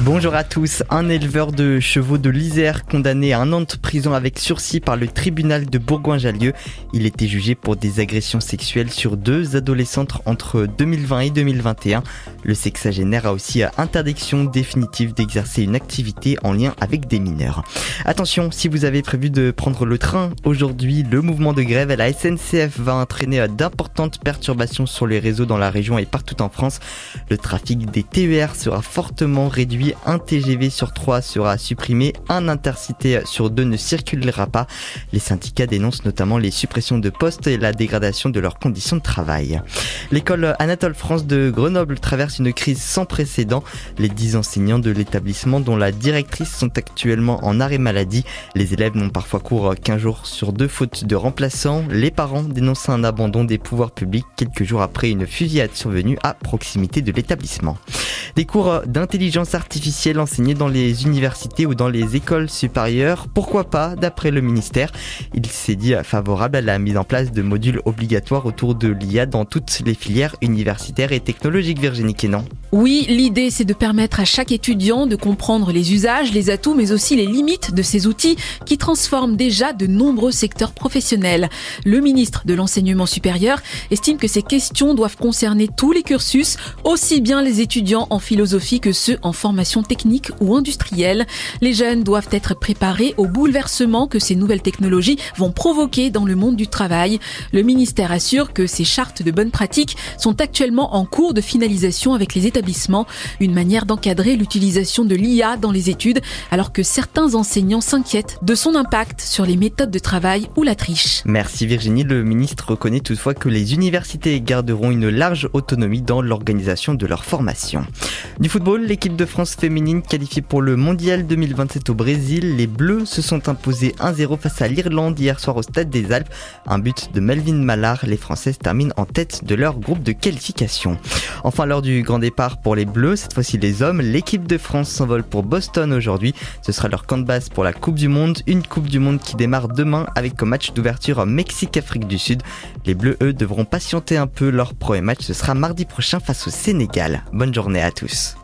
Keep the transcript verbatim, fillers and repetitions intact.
Bonjour à tous. Un éleveur de chevaux de l'Isère condamné à un an de prison avec sursis par le tribunal de Bourgoin-Jallieu. Il était jugé pour des agressions sexuelles sur deux adolescentes entre deux mille vingt et deux mille vingt et un. Le sexagénaire a aussi interdiction définitive d'exercer une activité en lien avec des mineurs. Attention, si vous avez prévu de prendre le train aujourd'hui, le mouvement de grève à la S N C F va entraîner d'importantes perturbations sur les réseaux dans la région et partout en France. Le trafic des T E R sera fortement réduit. Un T G V sur trois sera supprimé, un Intercité sur deux ne circulera pas. Les syndicats dénoncent notamment les suppressions de postes et la dégradation de leurs conditions de travail. L'école Anatole France de Grenoble traverse une crise sans précédent. Les dix enseignants de l'établissement, dont la directrice, sont actuellement en arrêt maladie. Les élèves n'ont parfois cours qu'un jour sur deux faute de remplaçants. Les parents dénoncent un abandon des pouvoirs publics quelques jours après une fusillade survenue à proximité de l'établissement. Des cours d'intelligence artificielle enseignés dans les universités ou dans les écoles supérieures, pourquoi pas, d'après le ministère. Il s'est dit favorable à la mise en place de modules obligatoires autour de l'I A dans toutes les filières universitaires et technologiques. Virginie Quénan. Oui, l'idée c'est de permettre à chaque étudiant de comprendre les usages, les atouts, mais aussi les limites de ces outils qui transforment déjà de nombreux secteurs professionnels. Le ministre de l'Enseignement supérieur estime que ces questions doivent concerner tous les cursus, aussi bien les étudiants en philosophie que ceux en formation technique ou industrielle. Les jeunes doivent être préparés aux bouleversements que ces nouvelles technologies vont provoquer dans le monde du travail. Le ministère assure que ces chartes de bonnes pratiques sont actuellement en cours de finalisation avec les établissements, une manière d'encadrer l'utilisation de l'I A dans les études, alors que certains enseignants s'inquiètent de son impact sur les méthodes de travail ou la triche. Merci Virginie. Le ministre reconnaît toutefois que les universités garderont une large autonomie dans l'organisation de leur formation. Du football, l'équipe de France féminine qualifiée pour le mondial deux mille vingt-sept au Brésil. Les Bleus se sont imposés un zéro face à l'Irlande hier soir au Stade des Alpes. Un but de Melvin Mallard. Les Françaises terminent en tête de leur groupe de qualification. Enfin, lors du grand départ pour les Bleus, cette fois-ci les hommes, l'équipe de France s'envole pour Boston aujourd'hui. Ce sera leur camp de base pour la Coupe du Monde. Une Coupe du Monde qui démarre demain avec comme match d'ouverture Mexique-Afrique du Sud. Les Bleus, eux, devront patienter un peu. Leur premier match, ce sera mardi prochain face au Sénégal. Bonne journée à tous.